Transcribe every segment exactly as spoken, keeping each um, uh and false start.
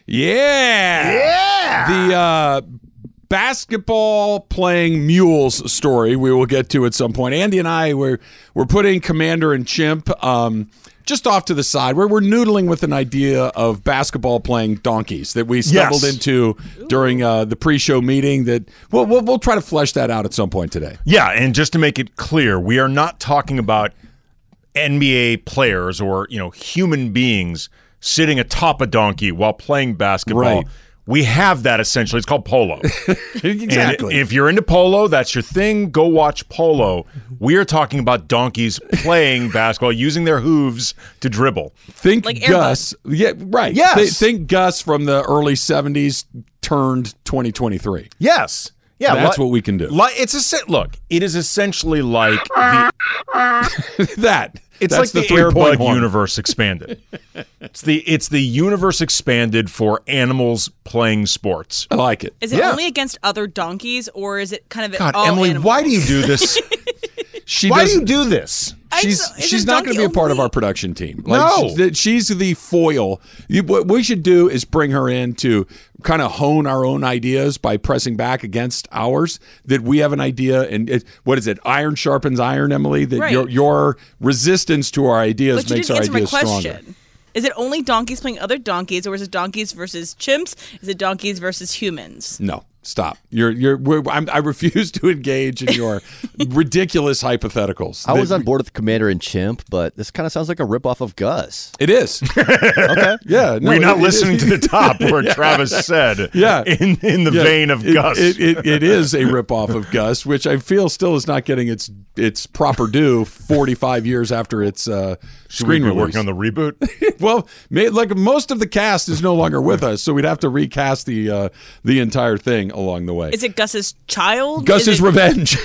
Yeah. Yeah. The uh, basketball playing mules story we will get to at some point. Andy and I were, were putting Commander and Chimp um, just off to the side where we're noodling with an idea of basketball playing donkeys that we stumbled Yes. into during uh, the pre-show meeting. That we'll, we'll, we'll try to flesh that out at some point today. Yeah, and just to make it clear, we are not talking about N B A players or, you know, human beings sitting atop a donkey while playing basketball. Right. We have that essentially. It's called polo. Exactly. And if you're into polo, that's your thing. Go watch polo. We are talking about donkeys playing basketball, using their hooves to dribble. Think Like Gus. Yeah, right. Yes. Th- think Gus from the early seventies turned twenty twenty-three. Yes. Yeah, That's li- what we can do. Li- it's a look. It is essentially like the. that. It's That's like the, three-point Airbud horn. universe expanded. It's the it's the universe expanded for animals playing sports. I like it. Is it Yeah. only against other donkeys, or is it kind of God, all Emily, animals? why do you do this? She why do doesn't- you do this? I She's just- is she's it not going to donkey be a part of only? our production team. Like, No. she's, she's the foil. You, what we should do is bring her in to kind of hone our own ideas by pressing back against ours. That we have an idea, and it, what is it? Iron sharpens iron, Emily. That Right. your your resistance to our ideas But you makes didn't our answer my ideas question. stronger. Is it only donkeys playing other donkeys, or is it donkeys versus chimps? Is it donkeys versus humans? No, stop. You're you're. We're, I'm, I refuse to engage in your ridiculous hypotheticals. I was That- on board with Commander and Chimp, but this kind of sounds like a ripoff of Gus. It is. Okay. Yeah. No, We're not it- it listening is. to the top where Travis said, Yeah. in, in the Yeah, vein of it, Gus. It, it, it is a ripoff of Gus, which I feel still is not getting its its proper due forty-five years after its uh, Should we screen be release. working on the reboot? well, may, like most of the cast is no longer with us, so we'd have to recast the uh, the entire thing along the way. Is it Gus's child? Gus's Is it- revenge.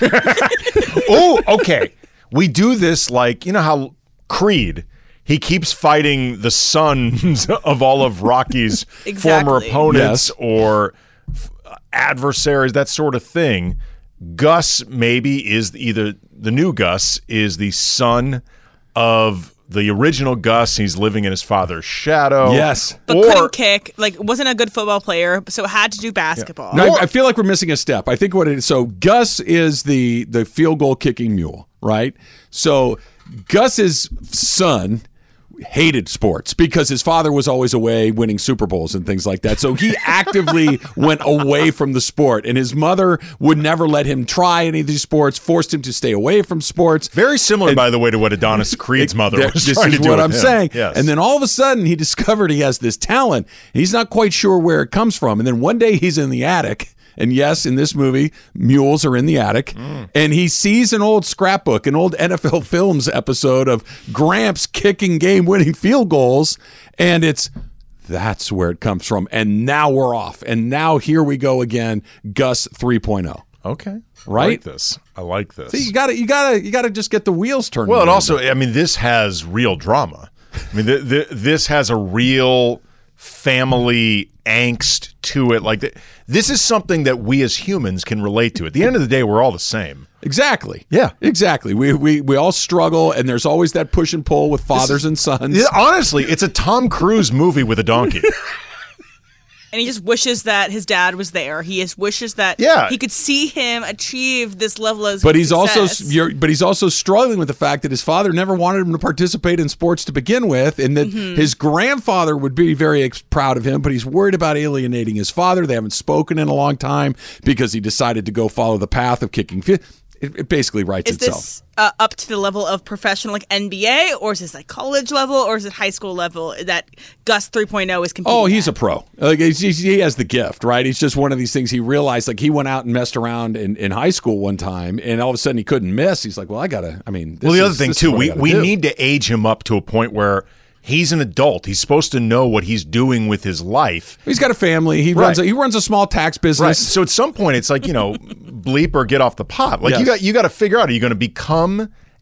Oh, okay. We do this like, you know how Creed, he keeps fighting the sons of all of Rocky's former Exactly. opponents Yes. or f- adversaries, that sort of thing. Gus maybe is either the new Gus is the son of the original Gus. He's living in his father's shadow. Yes. But or couldn't kick, like wasn't a good football player, so had to do basketball. No, I, I feel like we're missing a step. I think what it is. So Gus is the the field goal kicking mule, right? So Gus's son hated sports because his father was always away winning Super Bowls and things like that. So he actively went away from the sport, and his mother would never let him try any of these sports, forced him to stay away from sports. very similar, by the way, to what Adonis Creed's mother That- was this trying is to do what with I'm him. saying. Yes. And then all of a sudden, he discovered he has this talent. And he's not quite sure where it comes from. And then one day, he's in the attic. And yes, in this movie, mules are in the attic. Mm. And he sees an old scrapbook, an old N F L Films episode of Gramps kicking game-winning field goals. And it's, that's where it comes from. And now we're off. And now here we go again, Gus three point oh. Okay. I Right? like this. I like this. See, you got to you got to you got to just get the wheels turning. Well, a and little also, bit. I mean, this has real drama. I mean, th- th- this has a real family angst to it. Like, th- this is something that we as humans can relate to. At the end of the day, we're all the same. Exactly. Yeah. Exactly. We we we all struggle, and there's always that push and pull with fathers and sons. Yeah, honestly, it's a Tom Cruise movie with a donkey. And he just wishes that his dad was there. He just wishes that Yeah. he could see him achieve this level of But he's also success. you're, but he's also struggling with the fact that his father never wanted him to participate in sports to begin with, and that Mm-hmm. his grandfather would be very ex- proud of him, but he's worried about alienating his father. They haven't spoken in a long time because he decided to go follow the path of kicking. Fi- it, it basically writes Is itself. this uh, up to the level of professional, like N B A, or is this like college level, or is it high school level that Gus three point oh is competing Oh, he's at? a pro. Like he's, he's- he has the gift, right? He's just one of these things. He realized, like, he went out and messed around in, in high school one time, and all of a sudden he couldn't miss. He's like, well, I gotta. I mean, this Well, the is- other thing, this is too, what I we, gotta we do. need to age him up to a point where he's an adult. He's supposed to know what he's doing with his life. He's got a family. He Right. runs. A, he runs a small tax Right. business. So at some point, it's like, you know, bleep or get off the pot. Like, Yes. you got you got to figure out, are you going to become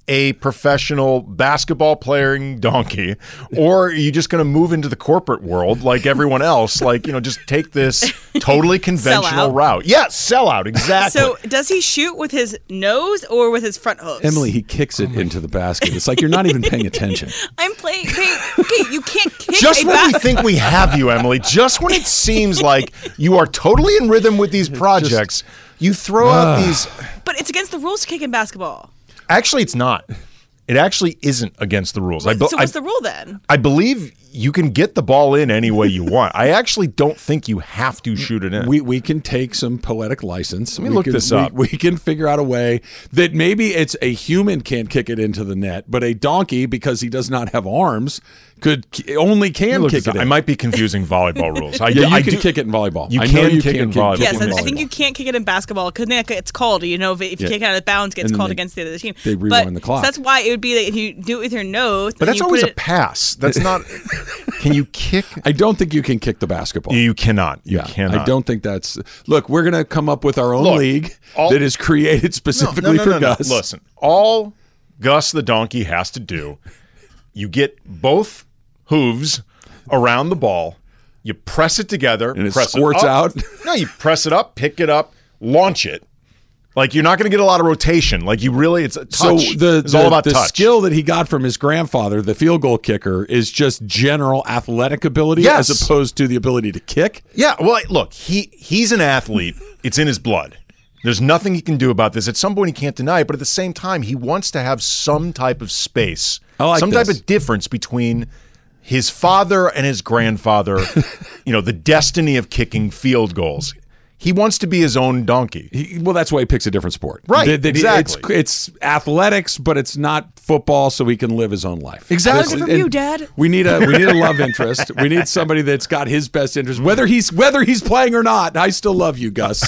a professional basketball playing donkey, or are you just going to move into the corporate world like everyone else? Like, you know, just take this totally conventional route. Yeah, sell out, exactly. So does he shoot with his nose or with his front hooves? Emily, he kicks it into the basket. It's like you're not even paying attention. I'm playing. Okay, okay, you can't kick Just a when we ba- think we have you, Emily, just when it seems like you are totally in rhythm with these projects, you throw out these... But it's against the rules to kick in basketball. Actually, it's not. It actually isn't against the rules. I be- So what's I- the rule then? I believe you can get the ball in any way you want. I actually don't think you have to shoot it in. We we can take some poetic license. Let me we look can, this we, up. We can figure out a way that maybe it's a human can't kick it into the net, but a donkey, because he does not have arms, could only can Look kick this it up. in. I might be confusing volleyball rules. I, yeah, you I can do- kick it in volleyball. You I can know you kick can in kick, volleyball. kick Yes, in I, I volleyball. think you can't kick it in basketball because then it's called. You know, if, if you Yeah. kick it out of bounds, it gets And then called they- against the other team. they But- rewind the clock. So that's why it would be that if you do it with your nose. But then that's you always put a it, pass. That's not... Can you kick? I don't think you can kick the basketball. You cannot. You yeah, cannot. I don't think that's. Look, we're going to come up with our own Look, league all- that is created specifically no, no, for no, no. Gus. Listen, all Gus the donkey has to do, you get both hooves around the ball, you press it together, And it press squirts it up. out? No, you press it up, pick it up, launch it. Like, you're not going to get a lot of rotation. Like, you really, it's a touch. So the it's the, all about the touch. skill that he got from his grandfather, the field goal kicker, is just general athletic ability Yes. as opposed to the ability to kick. Yeah, well, look, he he's an athlete. It's in his blood. There's nothing he can do about this. At some point, he can't deny it, but at the same time, he wants to have some type of space, I like some this. type of difference between his father and his grandfather, you know, the destiny of kicking field goals. He wants to be his own donkey. He, well, that's why he picks a different sport. Right, That- that he- exactly. It's, it's athletics, but it's not football, so he can live his own life. Exactly. This- From and you, Dad. We need a we need a love interest. We need somebody that's got his best interest, whether he's whether he's playing or not. I still love you, Gus.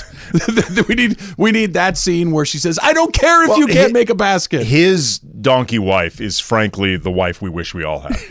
we need we need that scene where she says, "I don't care if Well, you can't hi- make a basket." His donkey wife is frankly the wife we wish we all had.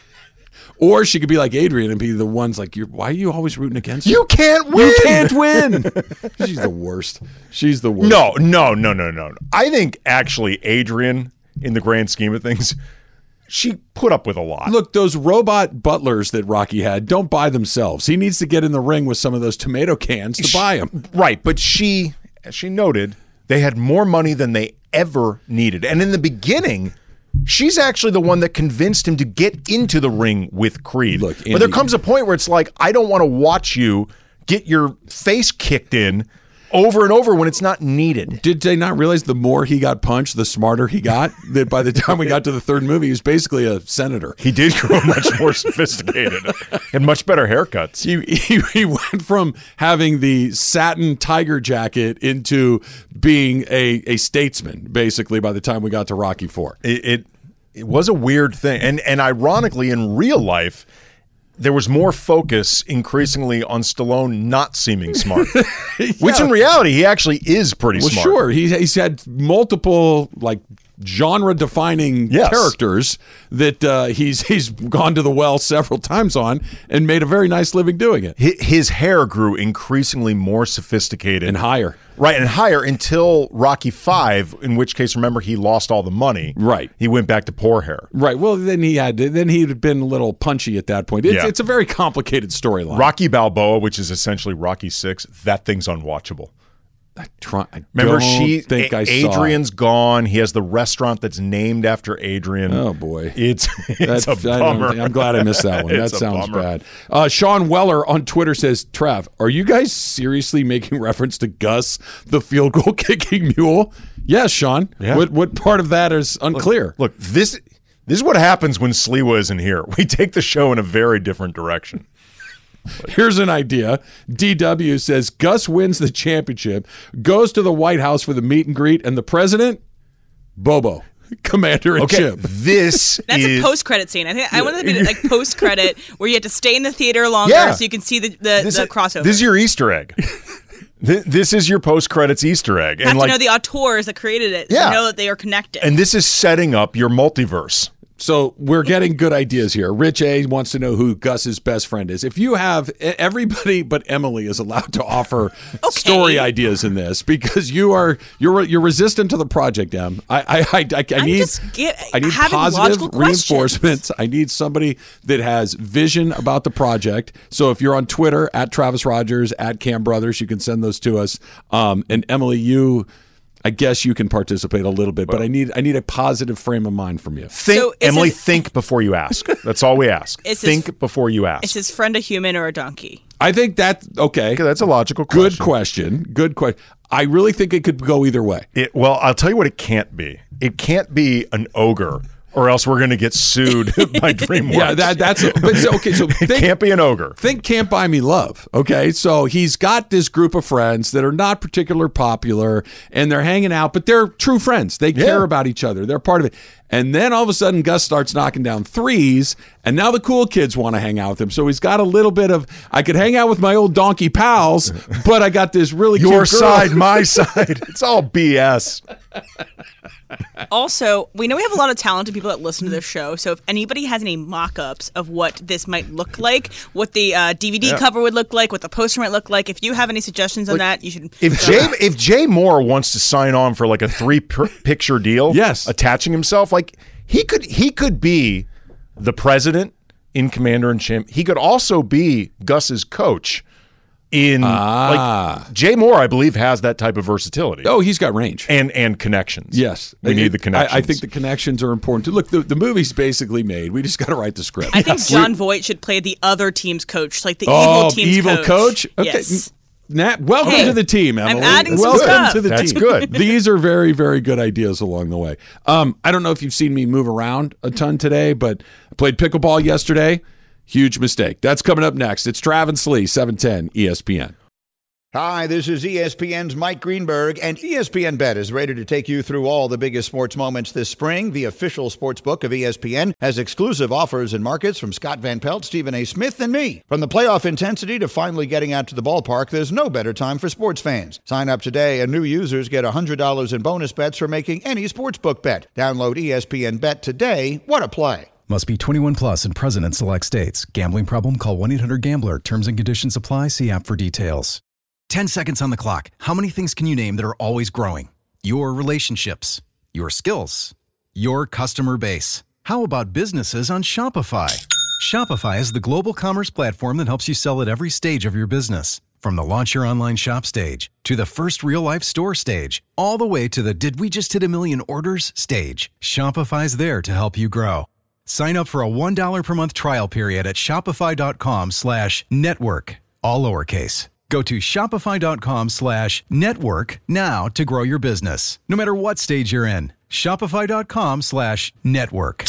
Or she could be like Adrian and be the ones like, You're, why are you always rooting against her? You can't win. You can't win. She's the worst. She's the worst. No, no, no, no, no. I think actually Adrian, in the grand scheme of things, she put up with a lot. Look, those robot butlers that Rocky had don't buy themselves. He needs to get in the ring with some of those tomato cans to buy them. Right, but she, as she noted, they had more money than they ever needed. And in the beginning, she's actually the one that convinced him to get into the ring with Creed. Look, but there Andy- comes a point where it's like, I don't want to watch you get your face kicked in over and over when it's not needed. Did they not realize the more he got punched, the smarter he got? That by the time we got to the third movie, he was basically a senator. He did grow much more sophisticated and much better haircuts. He, he he went from having the satin tiger jacket into being a, a statesman, basically, by the time we got to Rocky Four. It, it it was a weird thing, and and ironically, in real life, there was more focus increasingly on Stallone not seeming smart, which in reality he actually is pretty Well, smart. sure. He, he's had multiple like genre-defining Yes. characters that uh, he's he's gone to the well several times on and made a very nice living doing it. Hi- His hair grew increasingly more sophisticated And higher. right, and higher until Rocky Five, in which case, remember, he lost all the money. Right. he went back to poor hair. Right. Well, then he had then he'd been a little punchy at that point. It's, Yeah. it's a very complicated storyline. Rocky Balboa, which is essentially Rocky Six, that thing's unwatchable. Try, I Remember, don't she think A- I saw Adrian's gone. He has the restaurant that's named after Adrian. Oh boy, It's it's That's- a I don't bummer. think- I'm glad I missed that one. That It's a sounds bummer. bad. Uh, Sean Weller on Twitter says, "Trav, are you guys seriously making reference to Gus, the field goal kicking mule?" Yes, Sean. Yeah. What what part of that is unclear? Look, this this is what happens when Sliwa isn't here. We take the show in a very different direction. Here's an idea. D W says Gus wins the championship, goes to the White House for the meet and greet, and the president, Bobo, commander in Okay, chief. this That's is a post-credit scene. I think I want it to be like post-credit where you have to stay in the theater longer Yeah. so you can see the the, this the is, crossover. This is your Easter egg. Th- This is your post credits Easter egg, you have and to like, know the auteurs that created it. Yeah. To know that they are connected. and this is setting up your multiverse. So we're getting good ideas here. Rich A wants to know who Gus's best friend is. If you have everybody but Emily is allowed to offer okay. story ideas in this because you are you're you're resistant to the project, Em. I I I, I, I need get, I need positive reinforcements. I need somebody that has vision about the project. So if you're on Twitter at Travis Rogers at Cam Brothers, you can send those to us. Um, and Emily, you. I guess you can participate a little bit, but I need I need a positive frame of mind from you. Think, so Emily, it, think before you ask. That's all we ask. Think his, before you ask. Is his friend a human or a donkey? I think that, okay. okay that's a logical question. Good question. Good question. I really think it could go either way. It, well, I'll tell you what it can't be. It can't be an ogre. Or else we're going to get sued by DreamWorks. Yeah, that, that's a, but so, okay. So think, it can't be an ogre. Think "Can't Buy Me Love." Okay, so he's got this group of friends that are not particularly popular, and they're hanging out, but they're true friends. They care yeah. about each other. They're part of it. And then all of a sudden, Gus starts knocking down threes, and now the cool kids want to hang out with him. So he's got a little bit of, I could hang out with my old donkey pals, but I got this really your cute girl. side, my side. It's all B S. Also, we know we have a lot of talented people that listen to this show, so if anybody has any mock-ups of what this might look like, what the uh, D V D yeah. cover would look like, what the poster might look like, if you have any suggestions on like, that, you should... If Jay, if Jay Moore wants to sign on for like a three-picture deal, yes. attaching himself, like he could he could be the president in Commander-in-Chief. He could also be Gus's coach. In ah. like Jay Moore, I believe, has that type of versatility. Oh, he's got range and and connections. Yes, we it, need the connections. I, I think the connections are important too. Look, the, the movie's basically made. We just got to write the script. I think John Voight should play the other team's coach, like the oh, evil team's evil coach. coach? Okay. Yes. Nat, welcome hey, to the team, Emily. I'm adding some welcome stuff. to the That's team. good. These are very, very good ideas along the way. Um, I don't know if you've seen me move around a ton today, but I played pickleball yesterday. Huge mistake. That's coming up next. It's Travis Lee, seven ten E S P N. Hi, this is E S P N's Mike Greenberg, and E S P N Bet is ready to take you through all the biggest sports moments this spring. The official sports book of E S P N has exclusive offers and markets from Scott Van Pelt, Stephen A. Smith, and me. From the playoff intensity to finally getting out to the ballpark, there's no better time for sports fans. Sign up today, and new users get one hundred dollars in bonus bets for making any sportsbook bet. Download E S P N Bet today. What a play. Must be twenty-one plus and present in select states. Gambling problem? Call one eight hundred gambler. Terms and conditions apply. See app for details. ten seconds on the clock. How many things can you name that are always growing? Your relationships, your skills, your customer base. How about businesses on Shopify? Shopify is the global commerce platform that helps you sell at every stage of your business. From the launch your online shop stage to the first real-life store stage, all the way to the did we just hit a million orders stage. Shopify's there to help you grow. Sign up for a one dollar per month trial period at shopify.com slash network, all lowercase. Go to shopify.com slash network now to grow your business, no matter what stage you're in. Shopify.com slash network.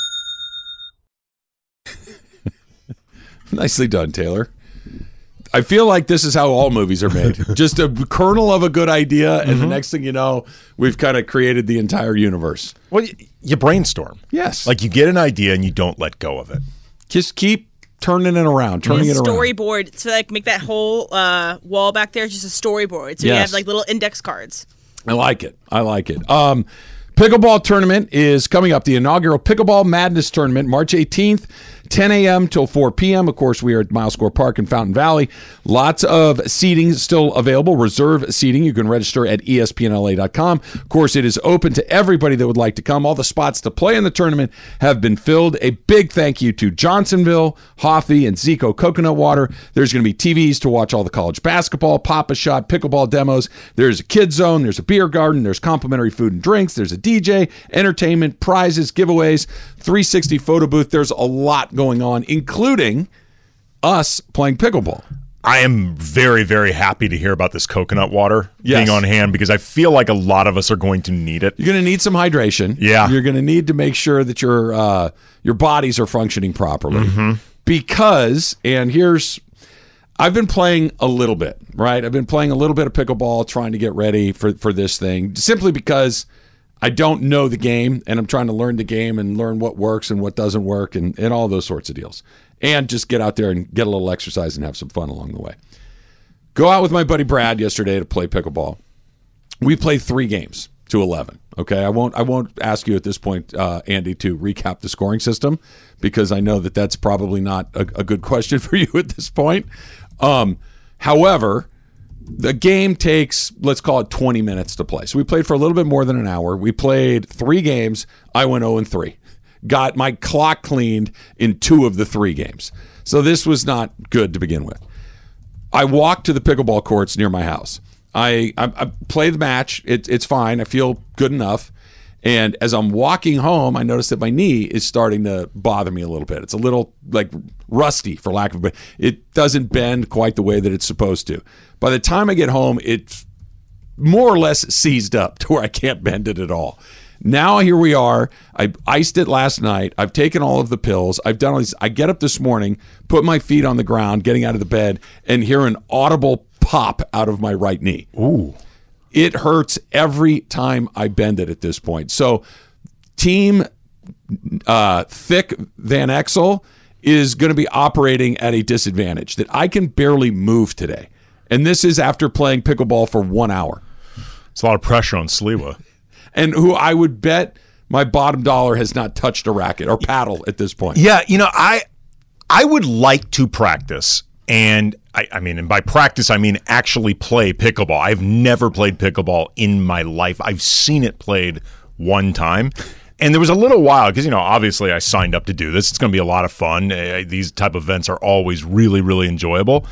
Nicely done, Taylor. I feel like this is how all movies are made. Just a kernel of a good idea, and mm-hmm. the next thing you know, we've kind of created the entire universe. Well, you, you brainstorm. Yes. Like you get an idea and you don't let go of it. Just keep turning it around, turning it around. Storyboard. So like make that whole uh, wall back there just a storyboard. So yes. you have like little index cards. I like it. I like it. Um, pickleball tournament is coming up. The inaugural Pickleball Madness Tournament, March eighteenth. ten a.m. till four p.m. Of course, we are at Milescore Park in Fountain Valley. Lots of seating still available, reserve seating. You can register at E S P N L A dot com. Of course, it is open to everybody that would like to come. All the spots to play in the tournament have been filled. A big thank you to Johnsonville, Hoffy, and Zico Coconut Water. There's going to be T Vs to watch all the college basketball, Pop-A-Shot, pickleball demos. There's a kids zone. There's a beer garden. There's complimentary food and drinks. There's a D J, entertainment, prizes, giveaways, three sixty photo booth. There's a lot going on, including us playing pickleball. I am very, very happy to hear about this coconut water yes. being on hand because I feel like a lot of us are going to need it. You're going to need some hydration. Yeah. You're going to need to make sure that your uh, your bodies are functioning properly. Mm-hmm. Because, and here's, I've been playing a little bit, right? I've been playing a little bit of pickleball, trying to get ready for, for this thing, simply because I don't know the game, and I'm trying to learn the game and learn what works and what doesn't work and, and all those sorts of deals. And just get out there and get a little exercise and have some fun along the way. Go out with my buddy Brad yesterday to play pickleball. We played three games. to eleven. Okay, I won't. I won't ask you at this point, uh, Andy, to recap the scoring system because I know that that's probably not a, a good question for you at this point. Um, however, the game takes, let's call it twenty minutes to play. So we played for a little bit more than an hour. We played three games. I went oh and three. Got my clock cleaned in two of the three games. So this was not good to begin with. I walked to the pickleball courts near my house. I, I, I play the match. It, it's fine. I feel good enough. And as I'm walking home, I notice that my knee is starting to bother me a little bit. It's a little like rusty, for lack of a better. It doesn't bend quite the way that it's supposed to. By the time I get home, it's more or less seized up to where I can't bend it at all. Now here we are. I iced it last night. I've taken all of the pills. I've done all these. I get up this morning, put my feet on the ground, getting out of the bed, and hear an audible pop out of my right knee. Ooh. It hurts every time I bend it at this point. So Team uh, Thick Van Exel is going to be operating at a disadvantage that I can barely move today. And this is after playing pickleball for one hour. It's a lot of pressure on Sliwa. And who I would bet my bottom dollar has not touched a racket or paddle at this point. Yeah, you know, I I would like to practice. And I, I mean, and by practice, I mean actually play pickleball. I've never played pickleball in my life. I've seen it played one time. And there was a little while, because, you know, obviously I signed up to do this. It's going to be a lot of fun. Uh, these type of events are always really, really enjoyable.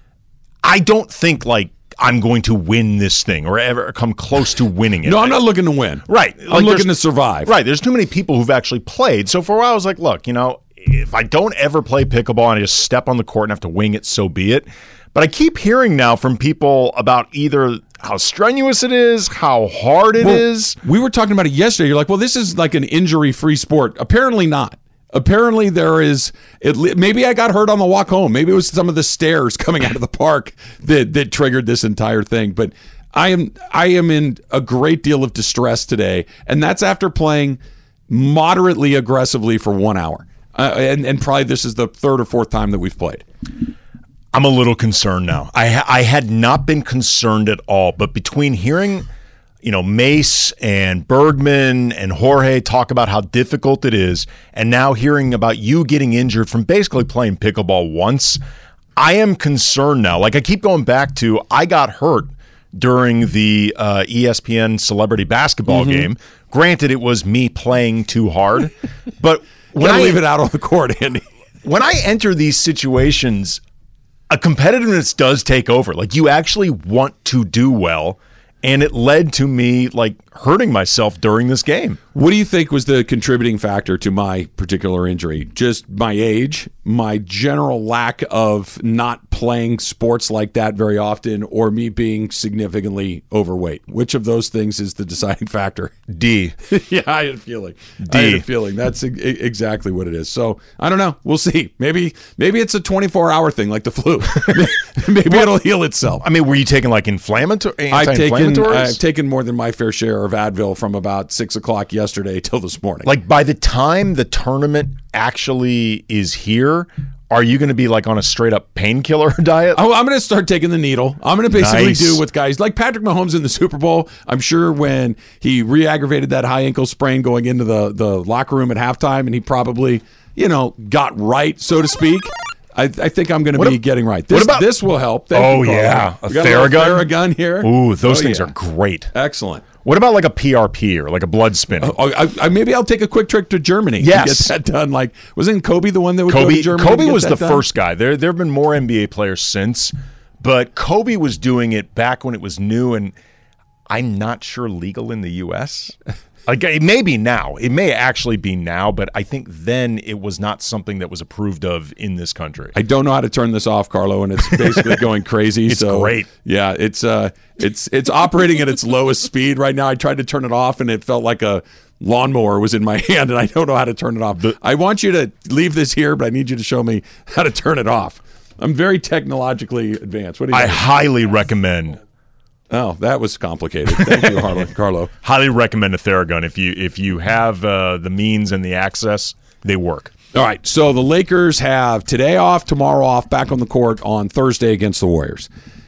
I don't think, like, I'm going to win this thing or ever come close to winning it. No, I'm not looking to win. Right. I'm Like, looking to survive. Right. There's too many people who've actually played. So for a while, I was like, look, you know, if I don't ever play pickleball and I just step on the court and have to wing it, so be it. But I keep hearing now from people about either how strenuous it is, how hard it Well, is. We were talking about it yesterday. You're like, well, this is like an injury-free sport. Apparently not. Apparently there is, it, maybe I got hurt on the walk home. Maybe it was some of the stairs coming out of the park that, that triggered this entire thing. But I am I am in a great deal of distress today, and that's after playing moderately aggressively for one hour. Uh, and, and probably this is the third or fourth time that we've played. I'm a little concerned now. I ha- I had not been concerned at all, but between hearing, you know, Mace and Bergman and Jorge talk about how difficult it is, and now hearing about you getting injured from basically playing pickleball once, I am concerned now. Like, I keep going back to, I got hurt during the uh, E S P N celebrity basketball mm-hmm. game. Granted, it was me playing too hard, but when I leave it out on the court, Andy. When I enter these situations, a competitiveness does take over. Like, you actually want to do well, and it led to me like hurting myself during this game. What do you think was the contributing factor to my particular injury? Just my age, my general lack of not playing sports like that very often, or me being significantly overweight? Which of those things is the deciding factor? D. Yeah, I had a feeling. D. I had a feeling. That's e- exactly what it is. So I don't know. We'll see. Maybe maybe it's a twenty-four hour thing like the flu. Maybe well, it'll heal itself. I mean, were you taking like inflammatory? I've taken, I've taken more than my fair share of Advil from about six o'clock yesterday till this morning. Like, by the time the tournament actually is here, are you going to be like on a straight up painkiller diet? Oh, I'm going to start taking the needle. I'm going to basically Nice. do what guys like Patrick Mahomes in the Super Bowl. I'm sure when he re-aggravated that high ankle sprain going into the, the locker room at halftime, and he probably, you know, got right, so to speak. I, I think I'm going to be ab- getting right. This, what about- this will help. Thank Oh, you, Carl. yeah. A We got little Theragun? Theragun here. Ooh, those Oh, things yeah. are great. Excellent. What about like a P R P or like a blood spinning? Oh, I, I, maybe I'll take a quick trip to Germany Yes. to get that done. Like, wasn't Kobe the one that would go Kobe to Germany? Kobe to get was that the done? first guy. There there have been more N B A players since, but Kobe was doing it back when it was new, and I'm not sure legal in the U S Like, it may be now. It may actually be now, but I think then it was not something that was approved of in this country. I don't know how to turn this off, Carlo, and it's basically going crazy. It's so great. Yeah, it's uh, it's it's operating at its lowest speed right now. I tried to turn it off, and it felt like a lawnmower was in my hand, and I don't know how to turn it off. I want you to leave this here, but I need you to show me how to turn it off. I'm very technologically advanced. What do you I think? highly recommend Oh, that was complicated. Thank you, Harlan. Carlo. highly recommend a Theragun if you if you have uh, the means and the access. They work. All right, so the Lakers have today off, tomorrow off, back on the court on Thursday against the Warriors.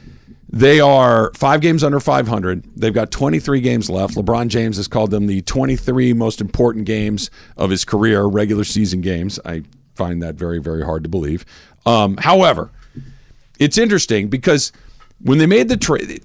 They are five games under five hundred. They've got twenty-three games left. LeBron James has called them the twenty-three most important games of his career, regular season games. I find that very, very hard to believe. Um, however, it's interesting because when they made the trade,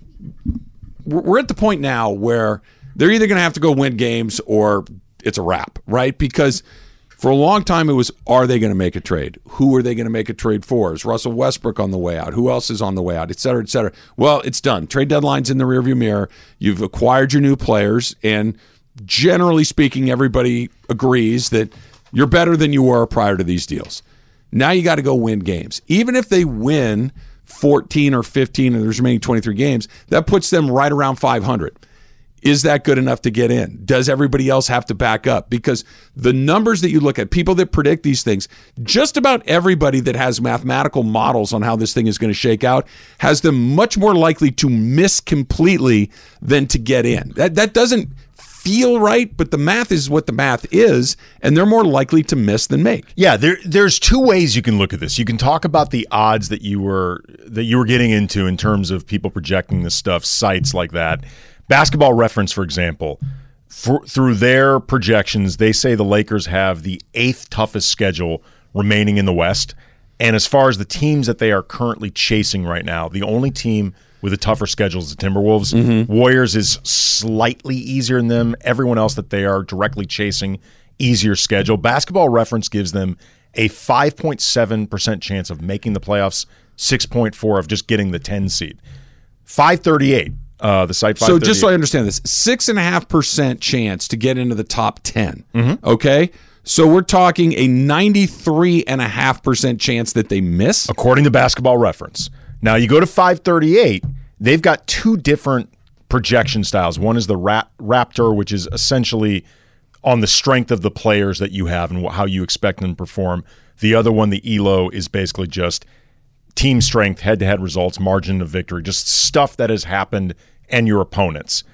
we're at the point now where they're either going to have to go win games or it's a wrap, right? Because for a long time, it was, are they going to make a trade? Who are they going to make a trade for? Is Russell Westbrook on the way out? Who else is on the way out? Et cetera, et cetera. Well, it's done. Trade deadline's in the rearview mirror. You've acquired your new players, and generally speaking, everybody agrees that you're better than you were prior to these deals. Now you got to go win games. Even if they win fourteen or fifteen and there's remaining twenty-three games, that puts them right around five hundred. Is that good enough to get in? Does everybody else have to back up? Because the numbers that you look at, people that predict these things, just about everybody that has mathematical models on how this thing is going to shake out has them much more likely to miss completely than to get in. That that doesn't feel right, but the math is what the math is, and they're more likely to miss than make. Yeah, there there's two ways you can look at this. You can talk about the odds that you were that you were getting into in terms of people projecting this stuff, sites like that. Basketball Reference, for example, for, through their projections, they say the Lakers have the eighth toughest schedule remaining in the West. And as far as the teams that they are currently chasing right now, the only team with a tougher schedule is the Timberwolves. Mm-hmm. Warriors is slightly easier than them. Everyone else that they are directly chasing, easier schedule. Basketball Reference gives them a five point seven percent chance of making the playoffs, six point four of just getting the ten seed. five thirty-eight. Uh, the site so just so I understand this, six and a half percent chance to get into the top ten. Mm-hmm. Okay, so we're talking a ninety-three and a half percent chance that they miss, according to Basketball Reference. Now you go to five thirty-eight. They've got two different projection styles. One is the Rap- Raptor, which is essentially on the strength of the players that you have and how you expect them to perform. The other one, the E L O, is basically just team strength, head-to-head results, margin of victory, just stuff that has happened and your opponents.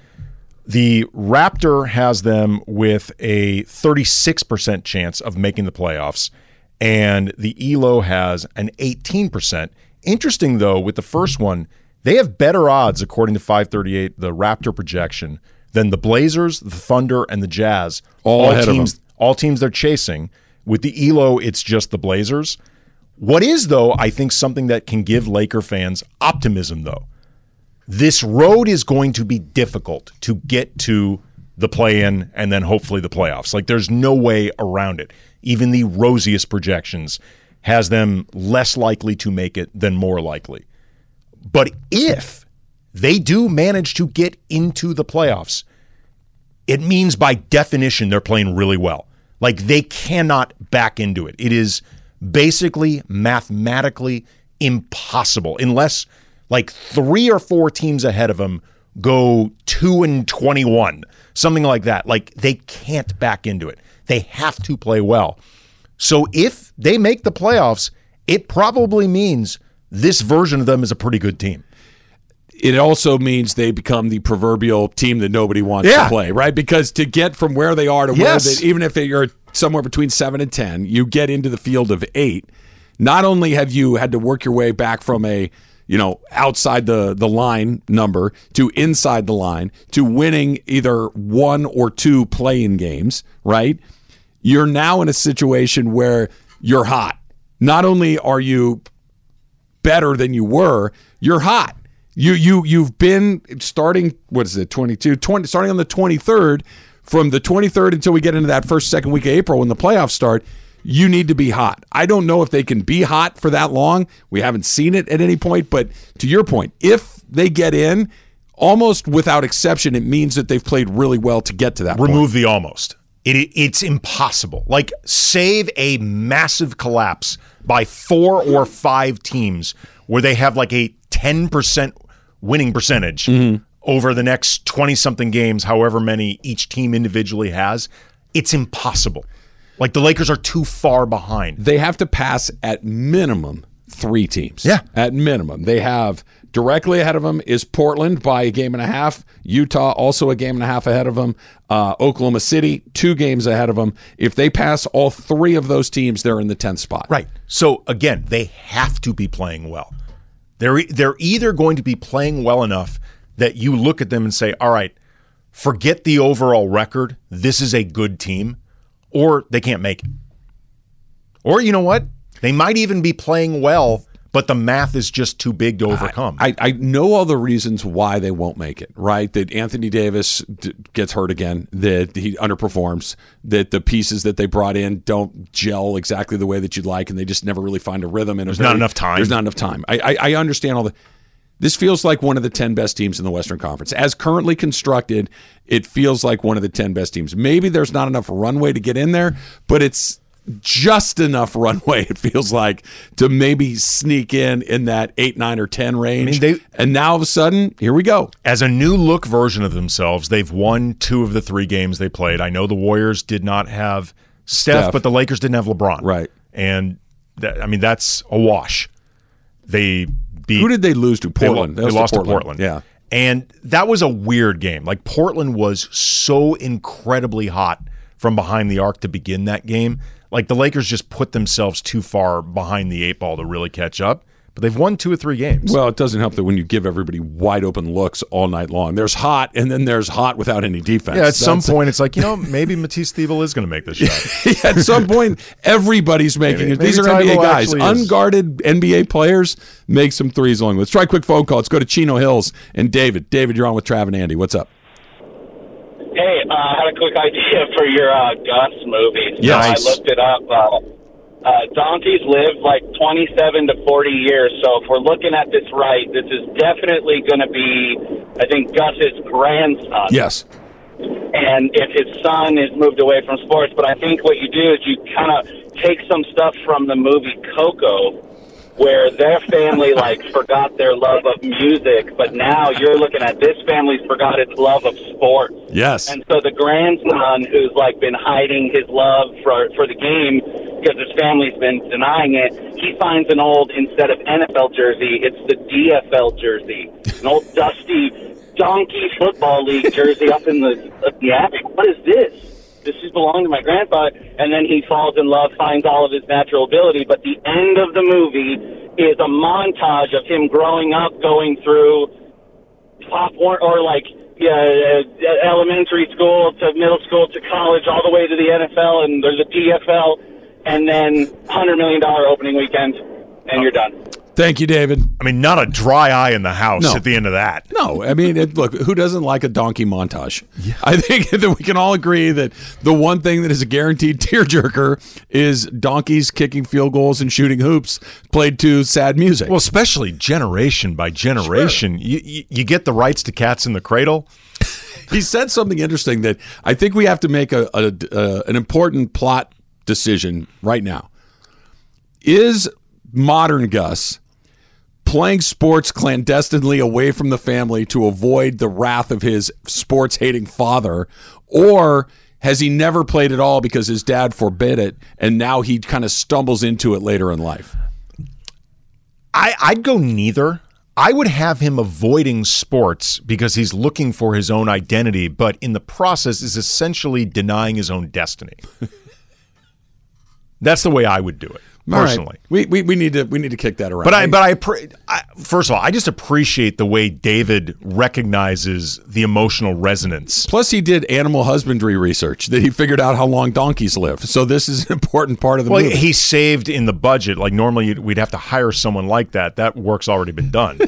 The Raptor has them with a thirty-six percent chance of making the playoffs, and the E L O has an eighteen percent. Interesting, though, with the first one, they have better odds, according to five thirty-eight, the Raptor projection, than the Blazers, the Thunder, and the Jazz. All, all ahead teams, of them. All teams they're chasing. With the E L O, it's just the Blazers. What is, though, I think something that can give Laker fans optimism, though. This road is going to be difficult to get to the play-in and then hopefully the playoffs. Like, there's no way around it. Even the rosiest projections has them less likely to make it than more likely. But if they do manage to get into the playoffs, it means by definition they're playing really well. Like, they cannot back into it. It is basically mathematically impossible unless like three or four teams ahead of them go two and twenty-one, something like that. Like, they can't back into it. They have to play well. So if they make the playoffs, it probably means this version of them is a pretty good team. It also means they become the proverbial team that nobody wants yeah. to play, right? Because to get from where they are to yes. where they, even if you're somewhere between seven and ten, you get into the field of eight. Not only have you had to work your way back from a, you know, outside the, the line number to inside the line to winning either one or two play-in games, right? You're now in a situation where you're hot. Not only are you better than you were, you're hot. You you you've been starting, what is it, twenty-two, twenty, starting on the twenty-third, from the twenty-third until we get into that first, second week of April when the playoffs start, you need to be hot. I don't know if they can be hot for that long. We haven't seen it at any point, but to your point, if they get in, almost without exception, it means that they've played really well to get to that point. Remove the almost. It, it's impossible. Like, save a massive collapse by four or five teams where they have like a ten percent winning percentage mm-hmm. over the next twenty-something games, however many each team individually has. It's impossible. Like, the Lakers are too far behind. They have to pass at minimum three teams. Yeah. At minimum. They have directly ahead of them is Portland by a game and a half. Utah also a game and a half ahead of them. Uh, Oklahoma City, two games ahead of them. If they pass all three of those teams, they're in the tenth spot. Right. So, again, they have to be playing well. They're they're either going to be playing well enough that you look at them and say, all right, forget the overall record. This is a good team, or they can't make it. Or you know what? They might even be playing well, but the math is just too big to overcome. I, I, I know all the reasons why they won't make it, right? That Anthony Davis d- gets hurt again, that he underperforms, that the pieces that they brought in don't gel exactly the way that you'd like, and they just never really find a rhythm. And there's very, not enough time. There's not enough time. I, I, I understand all the... This feels like one of the ten best teams in the Western Conference. As currently constructed, it feels like one of the ten best teams. Maybe there's not enough runway to get in there, but it's just enough runway, it feels like, to maybe sneak in in that eight, nine, or ten range. I mean, they, and now all of a sudden, here we go. As a new look version of themselves, they've won two of the three games they played. I know the Warriors did not have Steph, Steph. but the Lakers didn't have LeBron. Right. And, that, I mean, that's a wash. They beat... Who did they lose to? Portland. They, they lost to Portland. to Portland. Yeah. And that was a weird game. Like, Portland was so incredibly hot from behind the arc to begin that game. Like, the Lakers just put themselves too far behind the eight ball to really catch up. But they've won two or three games. Well, it doesn't help that when you give everybody wide open looks all night long. There's hot, and then there's hot without any defense. Yeah, at That's some point, it's like, you know, maybe Matisse Thybulle is going to make this shot. Yeah, at some point, everybody's making maybe, it. These maybe are N B A Thybulle guys. is. Unguarded N B A players make some threes along. Let's try a quick phone call. Let's go to Chino Hills and David. David, you're on with Trav and Andy. What's up? Hey, uh, I had a quick idea for your uh, Gus movie. So Yes. I looked it up. Uh, uh, donkeys live like twenty-seven to forty years. So if we're looking at this right, this is definitely going to be, I think, Gus's grandson. Yes. And if his son is moved away from sports, but I think what you do is you kind of take some stuff from the movie Coco, where their family, like, forgot their love of music, but now you're looking at this family's forgot its love of sports. Yes. And so the grandson, who's, like, been hiding his love for for the game because his family's been denying it, he finds an old, instead of N F L jersey, it's the D F L jersey, an old dusty donkey football league jersey up in the, up the attic. What is this? This is belonging to my grandfather. And then he falls in love, finds all of his natural ability. But the end of the movie is a montage of him growing up, going through top one, or like yeah, elementary school to middle school to college, all the way to the N F L, and there's a D F L, and then one hundred million dollars opening weekend, and you're done. Thank you, David. I mean, not a dry eye in the house No. at the end of that. No, I mean, it, look, who doesn't like a donkey montage? Yeah. I think that we can all agree that the one thing that is a guaranteed tearjerker is donkeys kicking field goals and shooting hoops played to sad music. Well, especially generation by generation. Sure. You, you, you get the rights to Cats in the Cradle. He said something interesting that I think we have to make a, a, a an important plot decision right now. Is modern Gus playing sports clandestinely away from the family to avoid the wrath of his sports-hating father, or has he never played at all because his dad forbid it, and now he kind of stumbles into it later in life? I, I'd go neither. I would have him avoiding sports because he's looking for his own identity, but in the process is essentially denying his own destiny. That's the way I would do it. Personally, right. we, we we need to we need to kick that around. But I but I, I first of all, I just appreciate the way David recognizes the emotional resonance. Plus, he did animal husbandry research that he figured out how long donkeys live. So this is an important part of the well, movie. He saved in the budget. Like normally, we'd have to hire someone like that. That work's already been done.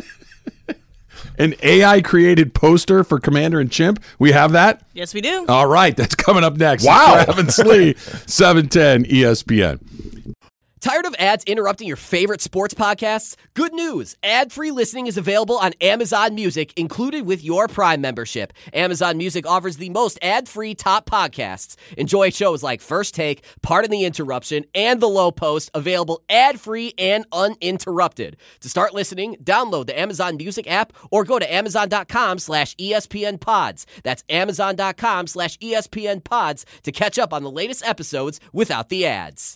An A I created poster for Commander and Chimp. We have that. Yes, we do. All right, that's coming up next. Wow, Trav and Slee, seven ten E S P N. Tired of ads interrupting your favorite sports podcasts? Good news! Ad-free listening is available on Amazon Music, included with your Prime membership. Amazon Music offers the most ad-free top podcasts. Enjoy shows like First Take, Pardon the Interruption, and The Low Post, available ad-free and uninterrupted. To start listening, download the Amazon Music app or go to amazon.com slash ESPN pods. That's amazon.com slash ESPN pods to catch up on the latest episodes without the ads.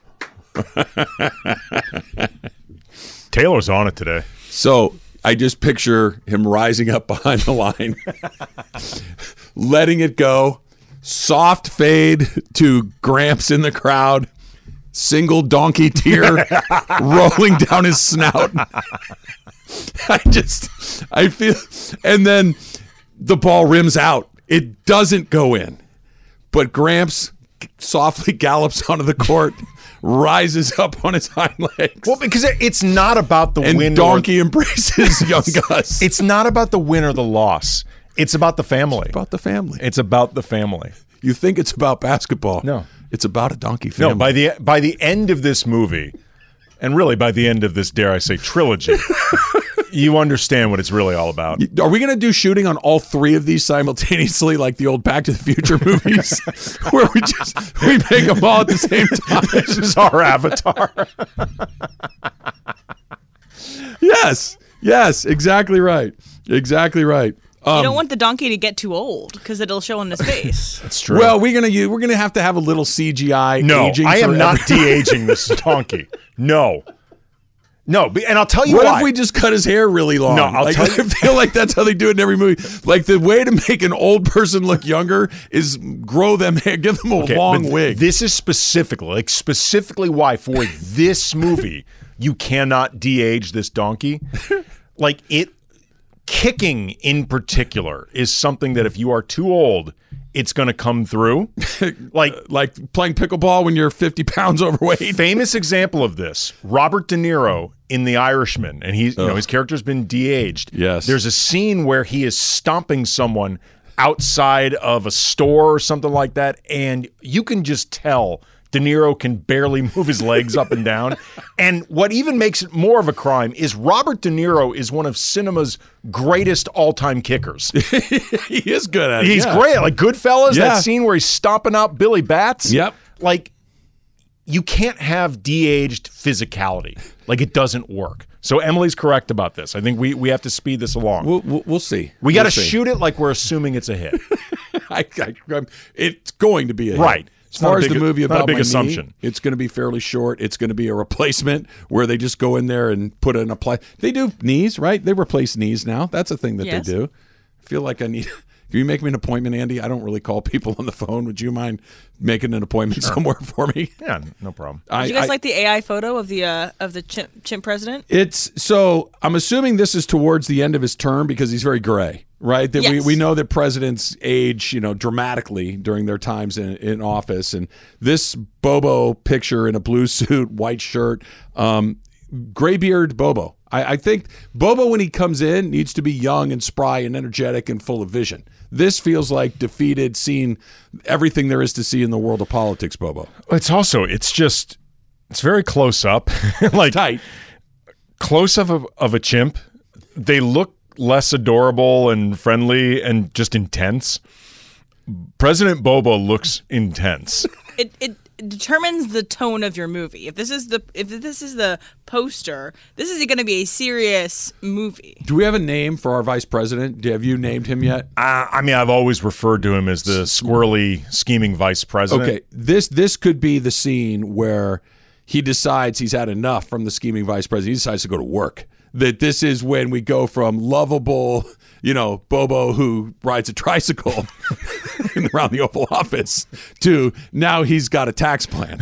Taylor's on it today. So I just picture him rising up behind the line, letting it go, soft fade to Gramps in the crowd, single donkey tear rolling down his snout. I just, I feel, and then the ball rims out. It doesn't go in, but Gramps softly gallops onto the court, rises up on his hind legs. Well, because it's not about the and win. Donkey or, embraces young Gus. It's not about the win or the loss. It's about the family. It's about the family. It's about the family. You think it's about basketball? No, it's about a donkey family. No, by the by the end of this movie, and really by the end of this, dare I say, trilogy, you understand what it's really all about. Are we going to do shooting on all three of these simultaneously, like the old Back to the Future movies, where we just we make them all at the same time? This is our avatar. Yes, yes, exactly right, exactly right. Um, you don't want the donkey to get too old because it'll show on his face. That's true. Well, we're gonna use, we're gonna have to have a little C G I. No, aging I am for not every- de-aging this donkey. No. No, and I'll tell you what why. if we just cut his hair really long? No, I'll like, tell you. I feel like that's how they do it in every movie. Like the way to make an old person look younger is grow them hair, give them a Okay, long but wig. This is specifically, like specifically why for this movie you cannot de-age this donkey. Like it, kicking in particular is something that if you are too old, it's going to come through. Like like playing pickleball when you're fifty pounds overweight. Famous example of this: Robert De Niro in The Irishman, and he's you know his character's been de-aged. Yes. There's a scene where he is stomping someone outside of a store or something like that, and you can just tell De Niro can barely move his legs up and down. And what even makes it more of a crime is Robert De Niro is one of cinema's greatest all-time kickers. He is good at it. He's yeah. great. Like Goodfellas, Yeah. that scene where he's stomping out Billy Bats. Yep. Like, you can't have de-aged physicality. Like, it doesn't work. So Emily's correct about this. I think we, we have to speed this along. We'll, we'll, we'll see. we got to We'll see. shoot it like we're assuming it's a hit. I, I, I'm- it's going to be a hit. Right. As It's not far a as big- the movie not a about big my assumption. knee, it's going to be fairly short. It's going to be a replacement where they just go in there and put in a play. They do knees, right? They replace knees now. That's a thing that Yes. they do. I feel like I need. Can you make me an appointment, Andy? I don't really call people on the phone. Would you mind making an appointment somewhere for me? Yeah, no problem. I, Did you guys I- like the A I photo of the uh, of the chimp, chimp president? It's so I'm assuming this is towards the end of his term because he's very gray, right? That Yes. we, we know that presidents age, you know, dramatically during their times in, in office. And this Bobo picture in a blue suit, white shirt, um, gray beard Bobo. I, I think Bobo, when he comes in, needs to be young and spry and energetic and full of vision. This feels like defeated, seen everything there is to see in the world of politics, Bobo. It's also, it's just, it's very close up. Like, Tight. close up of, of a chimp. They look less adorable and friendly and just intense. President Bobo looks intense. It it determines the tone of your movie. If this is the if this is the poster, this is going to be a serious movie. Do we have a name for our vice president? Have you named him yet? Uh, I mean, I've always referred to him as the squirrely, scheming vice president. Okay, this this could be the scene where he decides he's had enough from the scheming vice president. He decides to go to work. That this is when we go from lovable, you know, Bobo who rides a tricycle around the Oval Office to now he's got a tax plan.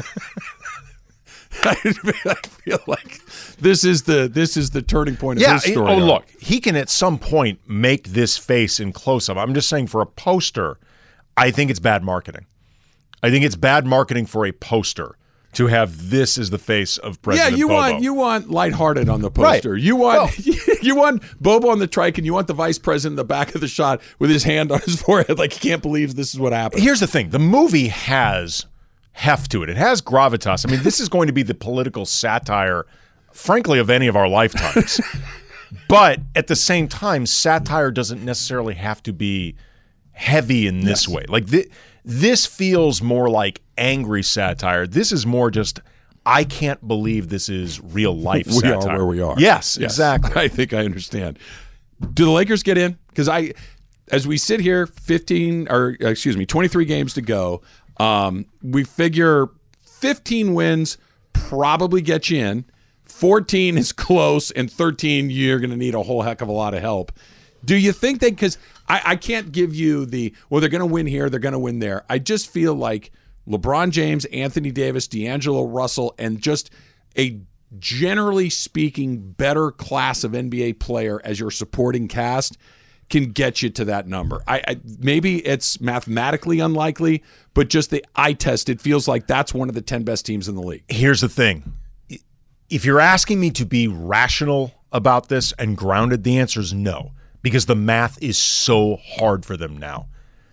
I feel like this is the this is the turning point of Yeah. his story. Oh, arc. look, he can at some point make this face in close up. I'm just saying, for a poster, I think it's bad marketing. I think it's bad marketing for a poster to have this as the face of President Yeah, you Bobo. want you want lighthearted on the poster. Right. You want you want Bobo on the trike, and you want the vice president in the back of the shot with his hand on his forehead, like he can't believe this is what happened. Here's the thing: the movie has heft to it. It has gravitas. I mean, this is going to be the political satire, frankly, of any of our lifetimes. But at the same time, satire doesn't necessarily have to be heavy in this way. Like th- this feels more like angry satire. This is more just, I can't believe this is real life we satire. are where we are. Yes, exactly. I think I understand. Do the Lakers get in? Because I, as we sit here, fifteen or excuse me, twenty-three games to go. Um, we figure fifteen wins probably get you in. fourteen is close, and thirteen you're going to need a whole heck of a lot of help. Do you think they? Because I, I can't give you the well. They're going to win here. They're going to win there. I just feel like LeBron James, Anthony Davis, D'Angelo Russell, and just a generally speaking better class of N B A player as your supporting cast can get you to that number. I, I maybe it's mathematically unlikely, but just the eye test, it feels like that's one of the ten best teams in the league. Here's the thing. If you're asking me to be rational about this and grounded, the answer is no, because the math is so hard for them now.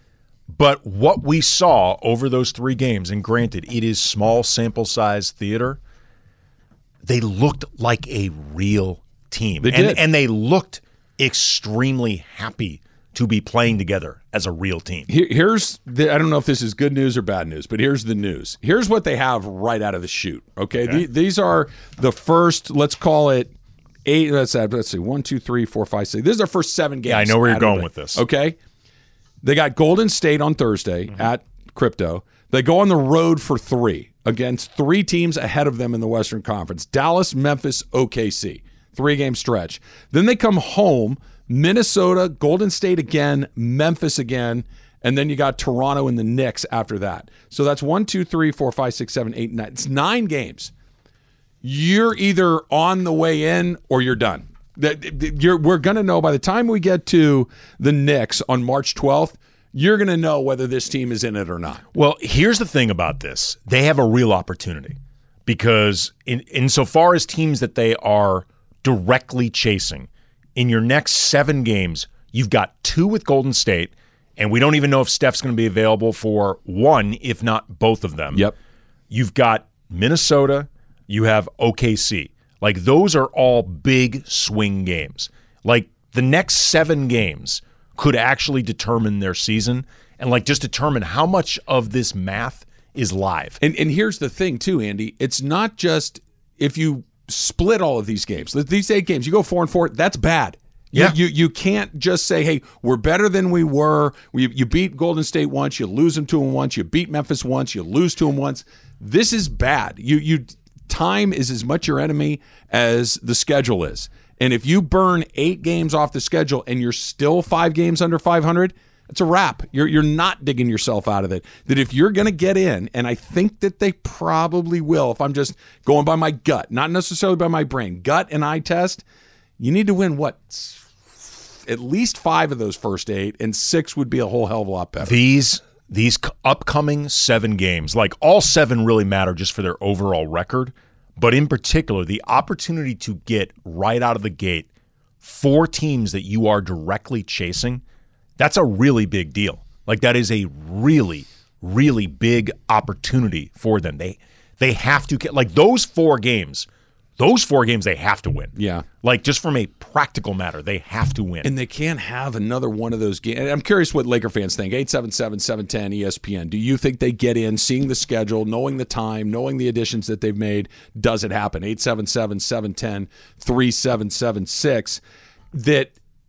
But what we saw over those three games, and granted, it is small sample size theater, they looked like a real team. They and, did. and they looked extremely happy to be playing together as a real team. Here, here's the, I don't know if this is good news or bad news, but here's the news. Here's what they have right out of the chute. Okay, Okay. The, these are the first. Let's call it eight. Let's add, let's see, one, two, three, four, five, six. This is our first seven games. Yeah, I know where you're out of going the- with this. Okay, they got Golden State on Thursday Mm-hmm. at Crypto. They go on the road for three against three teams ahead of them in the Western Conference: Dallas, Memphis, O K C. Three game stretch. Then they come home. Minnesota, Golden State again, Memphis again, and then you got Toronto and the Knicks after that. So that's one, two, three, four, five, six, seven, eight, nine. It's nine games. You're either on the way in or you're done. That you're, we're going to know by the time we get to the Knicks on March twelfth, you're going to know whether this team is in it or not. Well, here's the thing about this. They have a real opportunity because in insofar as teams that they are directly chasing, in your next seven games, you've got two with Golden State, and we don't even know if Steph's going to be available for one, if not both of them. Yep. You've got Minnesota, you have O K C. Like, those are all big swing games. Like, the next seven games could actually determine their season and, like, just determine how much of this math is live. And and here's the thing, too, Andy. It's not just if you split all of these games. These eight games, you go four and four, that's bad. You, Yeah. you you can't just say, hey, we're better than we were. We, you beat Golden State once, you lose them to them once, you beat Memphis once, you lose to them once. This is bad. You you time is as much your enemy as the schedule is. And if you burn eight games off the schedule and you're still five games under five hundred, it's a wrap. You're you're not digging yourself out of it. That if you're going to get in, and I think that they probably will, if I'm just going by my gut, not necessarily by my brain, gut and eye test, you need to win what? At least five of those first eight, and six would be a whole hell of a lot better. These these c- upcoming seven games, like all seven really matter just for their overall record, but in particular, the opportunity to get right out of the gate four teams that you are directly chasing, that's a really big deal. Like, that is a really, really big opportunity for them. They they have to get, like, those four games, those four games they have to win. Yeah. Like, just from a practical matter, they have to win. And they can't have another one of those games. I'm curious what Laker fans think. eight seven seven, seven one zero E S P N. Do you think they get in, seeing the schedule, knowing the time, knowing the additions that they've made? Does it happen? eight seven seven, seven one zero, three seven seven six. That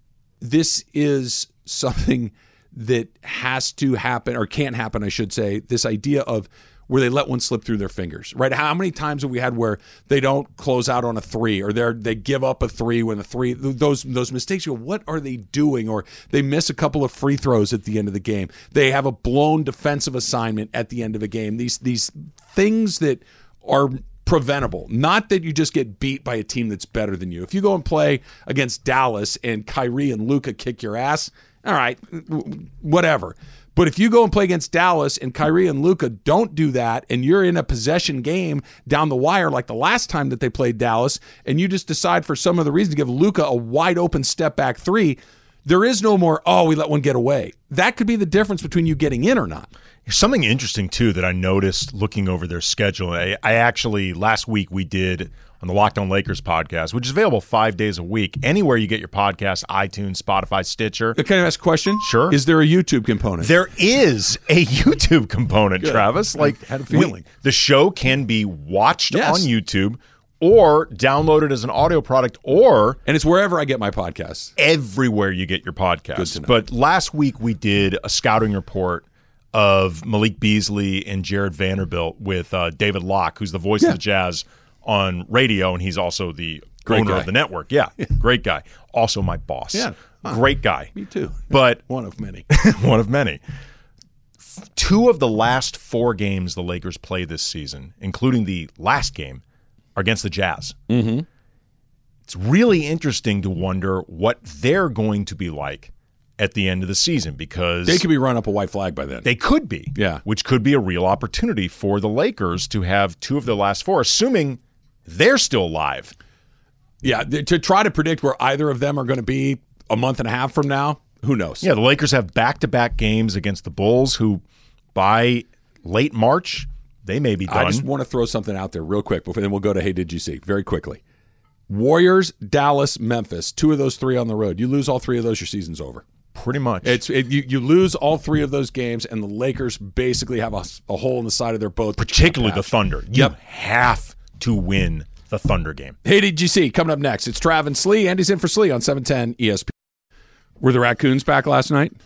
this is something that has to happen, or can't happen, I should say. This idea of where they let one slip through their fingers, right? How many times have we had where they don't close out on a three, or they they give up a three when the three, those those mistakes, you go, what are they doing? Or they miss a couple of free throws at the end of the game. They have a blown defensive assignment at the end of a game. These these things that are preventable. Not that you just get beat by a team that's better than you. If you go and play against Dallas and Kyrie and Luka kick your ass, all right, whatever. But if you go and play against Dallas and Kyrie and Luka don't do that, and you're in a possession game down the wire like the last time that they played Dallas, and you just decide for some other reason to give Luka a wide open step back three, there is no more, oh, we let one get away. That could be the difference between you getting in or not. Something interesting, too, that I noticed looking over their schedule. I, I actually, last week we did on the Locked On Lakers podcast, which is available five days a week, anywhere you get your podcast, iTunes, Spotify, Stitcher. Can I ask a question? Sure. Is there a YouTube component? There is a YouTube component, Good. Travis. Like, I had a feeling. we- the show can be watched Yes. on YouTube or downloaded as an audio product, or and it's wherever I get my podcasts. everywhere you get your Good podcasts. to know. But last week we did a scouting report of Malik Beasley and Jared Vanderbilt with uh, David Locke, who's the voice Yeah. of the Jazz on radio, and he's also the Great owner guy. of the network. Yeah, great guy. Also my boss. Yeah. Huh. Great guy. Me too. But One of many. one of many. two of the last four games the Lakers play this season, including the last game, are against the Jazz. Mm-hmm. It's really interesting to wonder what they're going to be like at the end of the season, because They could be run up a white flag by then. they could be, Yeah. which could be a real opportunity for the Lakers to have two of their last four, assuming they're still alive. Yeah, th- to try to predict where either of them are going to be a month and a half from now, who knows? Yeah, the Lakers have back-to-back games against the Bulls, who by late March, they may be done. I just want to throw something out there real quick, before then we'll go to Hey Did You See very quickly. Warriors, Dallas, Memphis, two of those three on the road. You lose all three of those, your season's over. Pretty much. It's it, you, you lose all three of those games, and the Lakers basically have a, a hole in the side of their boat. Particularly the Thunder. You Yep. have to win the Thunder game. Hey, did you see? Coming up next, it's Trav and Slee. Andy's in for Slee on seven ten E S P N. Were the Raccoons back last night?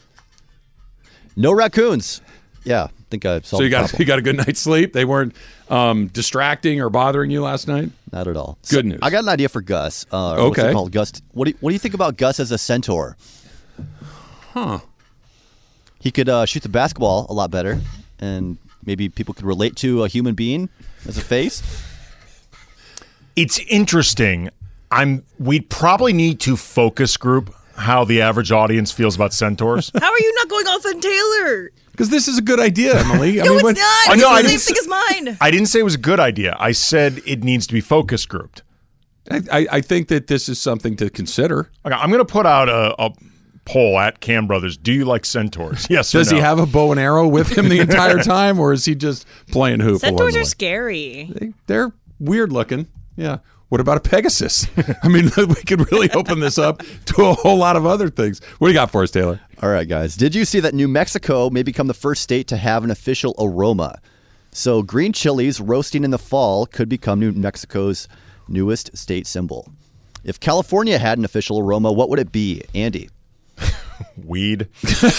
No raccoons. Yeah, I think I saw So you the got problem. you got a good night's sleep? They weren't um, distracting or bothering you last night? Not at all. Good So, news. I got an idea for Gus. Uh, or what's it Okay. called? Gus. What do you, what do you think about Gus as a centaur? Huh. He could uh, shoot the basketball a lot better, and maybe people could relate to a human being as a face. It's interesting. I'm. We'd probably need to focus group how the average audience feels about centaurs. How are you not going off on Taylor? Because this is a good idea, Emily. I No, mean, it's when- not. I It's know, I the same didn't thing as mine. I didn't say it was a good idea. I said it needs to be focus grouped. I, I, I think that this is something to consider. Okay, I'm going to put out a, a poll at Cam Brothers. Do you like centaurs? Yes or Does no? he have a bow and arrow with him the entire time, or is he just playing hoop? along Centaurs the are way? scary. They, they're weird looking. Yeah. What about a Pegasus? I mean, we could really open this up to a whole lot of other things. What do you got for us, Taylor? All right, guys. Did you see that New Mexico may become the first state to have an official aroma? So green chilies roasting in the fall could become New Mexico's newest state symbol. If California had an official aroma, what would it be, Andy? Weed.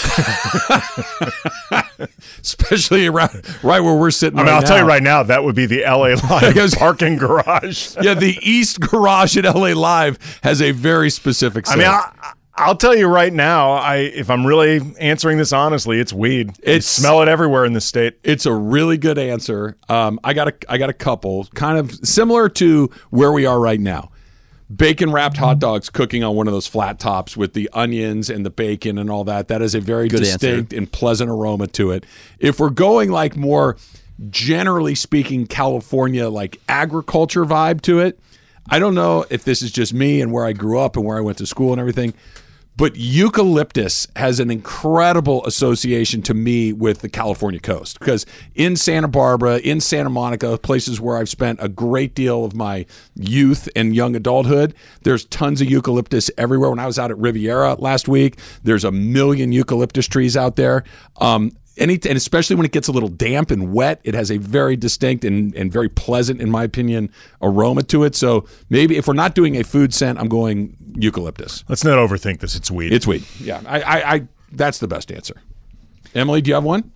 Especially around right where we're sitting I mean, right I'll now. tell you right now, that would be the L A Live Because- parking garage. Yeah, the East Garage at L A Live has a very specific I scent. mean, I, I'll tell you right now, I if I'm really answering this honestly, it's weed. You It's- smell it everywhere in the state. It's a really good answer. Um, I got a, I got a couple, kind of similar to where we are right now. Bacon wrapped hot dogs cooking on one of those flat tops with the onions and the bacon and all that. That is a very Good distinct and pleasant aroma to it. If we're going like more generally speaking California like agriculture vibe to it, I don't know if this is just me and where I grew up and where I went to school and everything, but eucalyptus has an incredible association to me with the California coast because in Santa Barbara, in Santa Monica, places where I've spent a great deal of my youth and young adulthood, there's tons of eucalyptus everywhere. When I was out at Riviera last week, there's a million eucalyptus trees out there. Um, Any, and especially when it gets a little damp and wet, it has a very distinct and, and very pleasant, in my opinion, aroma to it. So maybe if we're not doing a food scent, I'm going eucalyptus. Let's not overthink this. It's weed. It's weed. Yeah, I, I, I that's the best answer. Emily, do you have one?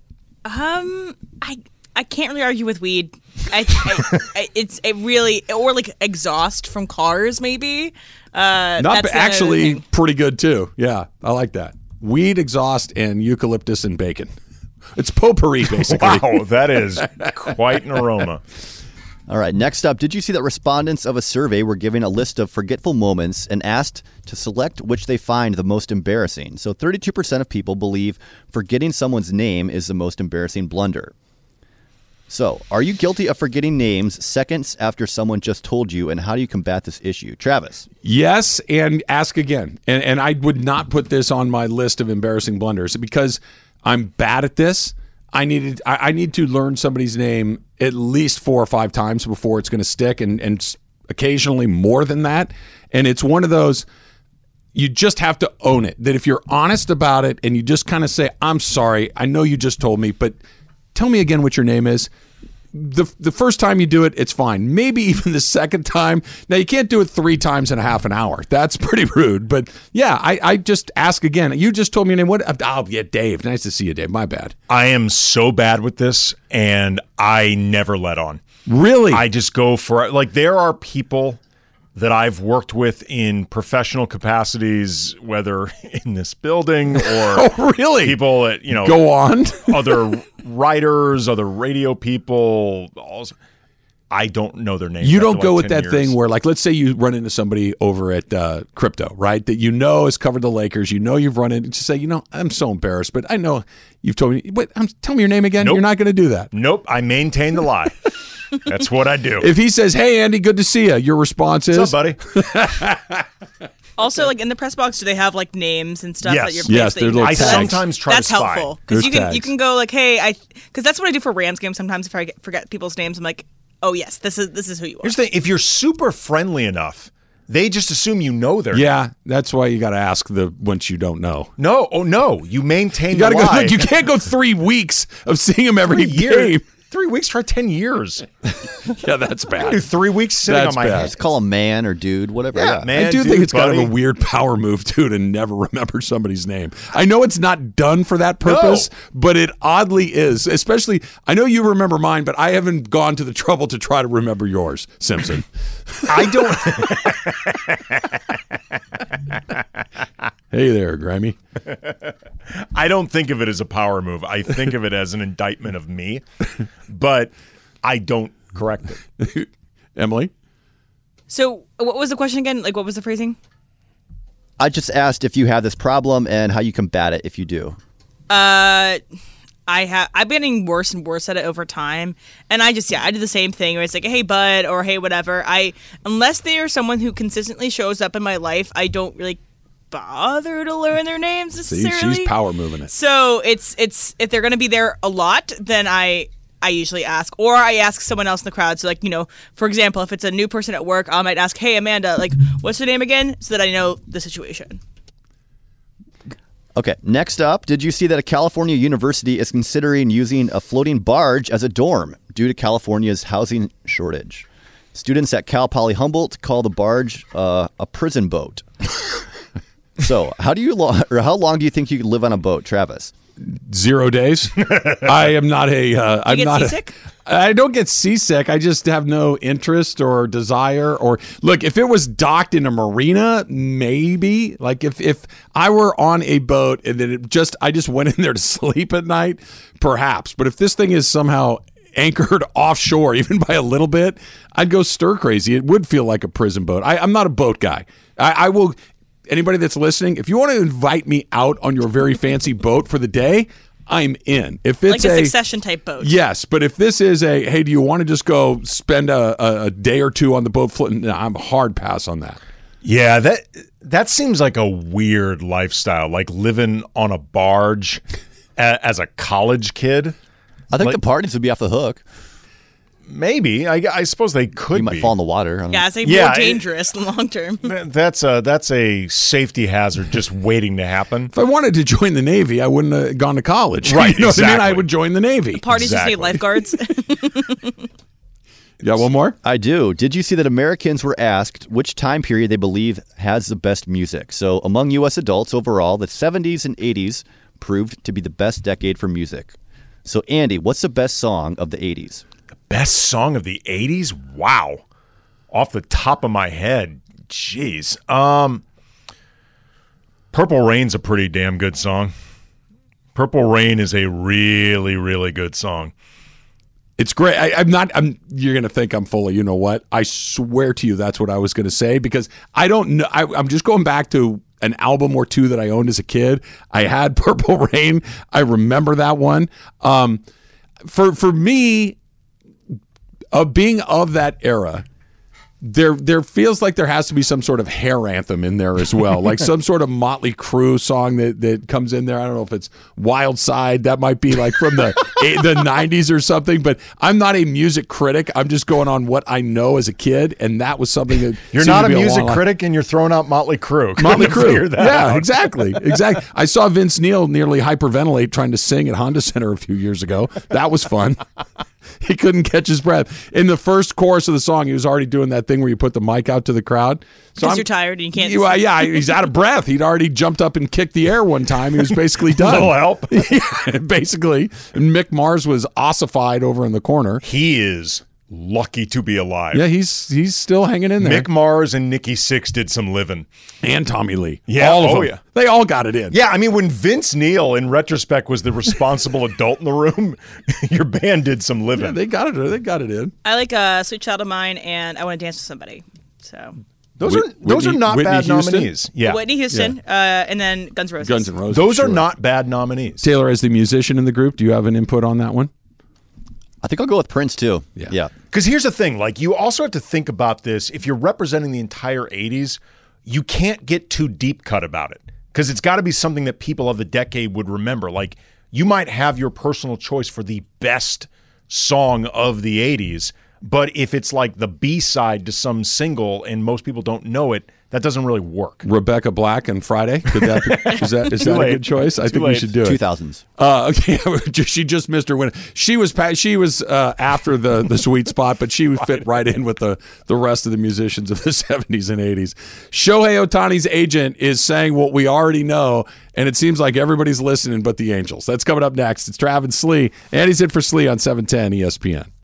Um, I I can't really argue with weed. I, I, I it's a really or like exhaust from cars maybe. Uh, Not that's ba- the other actually thing. pretty good too. Yeah, I like that. Weed, exhaust, and eucalyptus and bacon. It's potpourri, basically. Wow, that is quite an aroma. All right, next up, did you see that respondents of a survey were given a list of forgetful moments and asked to select which they find the most embarrassing? So thirty-two percent of people believe forgetting someone's name is the most embarrassing blunder. So, are you guilty of forgetting names seconds after someone just told you, and how do you combat this issue? Travis. Yes, and ask again. And and I would not put this on my list of embarrassing blunders because I'm bad at this. I needed I, I need to learn somebody's name at least four or five times before it's going to stick, and and occasionally more than that. And it's one of those. You just have to own it. That if you're honest about it and you just kind of say, "I'm sorry, I know you just told me, but tell me again what your name is." The the first time you do it, it's fine. Maybe even the second time. Now, you can't do it three times in a half an hour. That's pretty rude. But yeah, I, I just ask again. You just told me your name. What? Oh, yeah, Dave. Nice to see you, Dave. My bad. I am so bad with this, and I never let on. Really? I just go for it. Like, there are people that I've worked with in professional capacities, whether in this building or oh, really? people at, you know, go on, other writers, other radio people. Also, I don't know their names. You don't go like with that years. thing where, like, let's say you run into somebody over at uh, Crypto, right? That you know has covered the Lakers. You know you've run into. Just say, you know, I'm so embarrassed, but I know you've told me. Wait, I'm, tell me your name again. Nope. You're not going to do that. Nope. I maintain the lie. That's what I do. If he says, "Hey, Andy, good to see you," your response is, "What's up, buddy?" Also, like in the press box, do they have like names and stuff? Yes. That you're Yes, that they're you little I tags. sometimes try That's to spy. helpful There's because you can tags. you can go like, hey, I because that's what I do for Rams games. Sometimes if I get, forget people's names, I'm like, oh yes, this is this is who you are. Here's the thing: if you're super friendly enough, they just assume you know their. Yeah, that's why you got to ask the once you don't know. No, oh no, you maintain. You got to the go. lie. Look, you can't go three weeks of seeing him every Three years. game. Three weeks. Try ten years. Yeah, that's I bad. do three weeks sitting That's on my bad. head. Just call him man or dude, whatever. Yeah, Yeah, man. I do dude, think it's kind of buddy. a weird power move, too, to never remember somebody's name. I know it's not done for that purpose, No. but it oddly is. Especially, I know you remember mine, but I haven't gone to the trouble to try to remember yours, Simpson. I don't. Hey there, Grammy. I don't think of it as a power move. I think of it as an indictment of me, but I don't correct it. Emily? So what was the question again? Like what was the phrasing? I just asked if you have this problem and how you combat it if you do. Uh, I have. I've been getting worse and worse at it over time, and I just yeah, I do the same thing where it's like, hey bud, or hey whatever. I unless they are someone who consistently shows up in my life, I don't really bother to learn their names See, necessarily. she's power moving it. So it's it's if they're going to be there a lot, then I I usually ask, or I ask someone else in the crowd. So like you know, for example, if it's a new person at work, I might ask, hey Amanda, like what's your name again, so that I know the situation. Okay, next up, did you see that a California university is considering using a floating barge as a dorm due to California's housing shortage? Students at Cal Poly Humboldt call the barge uh, a prison boat. So, how do you lo- or how long do you think you could live on a boat, Travis? Zero days. I am not a. Uh, I'm get not seasick? A, I don't get seasick. I just have no interest or desire. Or look, if it was docked in a marina, maybe. Like if if I were on a boat and then it just I just went in there to sleep at night, perhaps. But if this thing is somehow anchored offshore, even by a little bit, I'd go stir crazy. It would feel like a prison boat. I, I'm not a boat guy. I, I will. Anybody that's listening, if you want to invite me out on your very fancy boat for the day, I'm in. If it's Like a Succession type boat. yes, but if this is a hey, do you want to just go spend a, a, a day or two on the boat floating? No, I'm a hard pass on that. Yeah, that that seems like a weird lifestyle, like living on a barge a, as a college kid. I think Like- the parties would be off the hook. Maybe I, I suppose they could You might be. fall in the water. I don't know. Yeah, it's like Yeah, more it- dangerous in the long term. Th- That's a that's a safety hazard just waiting to happen. If I wanted to join the Navy, I wouldn't have gone to college. Right, You know what I mean? I exactly. would join the Navy. Parties Exactly. just need lifeguards. Yeah, one more? I do. Did you see that Americans were asked which time period they believe has the best music? So, among U S adults overall, the seventies and eighties proved to be the best decade for music. So, Andy, what's the best song of the eighties? Best song of the eighties? Wow. Off the top of my head. Jeez. Um Purple Rain's a pretty damn good song. Purple Rain is a really, really good song. It's great. I, I'm not. I'm. You're gonna think I'm full of. You know what? I swear to you, that's what I was gonna say because I don't know. I, I'm just going back to an album or two that I owned as a kid. I had Purple Rain. I remember that one. Um, for for me, of being of that era, there there feels like there has to be some sort of hair anthem in there as well, like some sort of Motley Crue song that, that comes in there. I don't know if it's Wild Side. That might be like from the the nineties or something. But I'm not a music critic. I'm just going on what I know as a kid, and that was something that You're seemed not to a be music long line. critic and you're throwing out Motley Crue. Motley Couldn't figure Crue. that Yeah, out. exactly. Exactly. I saw Vince Neil nearly hyperventilate trying to sing at Honda Center a few years ago. That was fun. He couldn't catch his breath. In the first chorus of the song, he was already doing that thing where you put the mic out to the crowd. So Because I'm- you're tired and you can't. You- uh, yeah, he's out of breath. He'd already jumped up and kicked the air one time. He was basically done. Little help. Yeah, basically. And Mick Mars was ossified over in the corner. He is lucky to be alive. Yeah, he's he's still hanging in there. Mick Mars and Nikki Sixx did some living. And Tommy Lee. Yeah, all of oh them. yeah. They all got it in. Yeah, I mean, when Vince Neil, in retrospect, was the responsible adult in the room, your band did some living. Yeah, they got it. They got it in. I like uh, Sweet Child of Mine and I Want to Dance with Somebody. So Those Whit- are those Whitney- are not Whitney bad Houston? nominees. Yeah, Whitney Houston, uh, and then Guns N' Roses. Guns N' Roses. those are sure. not bad nominees. Taylor, as the musician in the group, do you have an input on that one? I think I'll go with Prince too. Yeah. Yeah. Because here's the thing, like you also have to think about this. If you're representing the entire eighties, you can't get too deep cut about it because it's got to be something that people of the decade would remember. Like you might have your personal choice for the best song of the eighties, but if it's like the B-side to some single and most people don't know it, that doesn't really work. Rebecca Black and Friday. Could that be, is that is that a late. good choice? I Too think we late. should do it. two thousands. Uh, okay, she just missed her win. She was pa- she was uh, after the, the sweet spot, but she would fit right in with the, the rest of the musicians of the seventies and eighties. Shohei Ohtani's agent is saying what we already know, and it seems like everybody's listening but the Angels. That's coming up next. It's Travis Slee, and he's in for Slee on seven ten E S P N.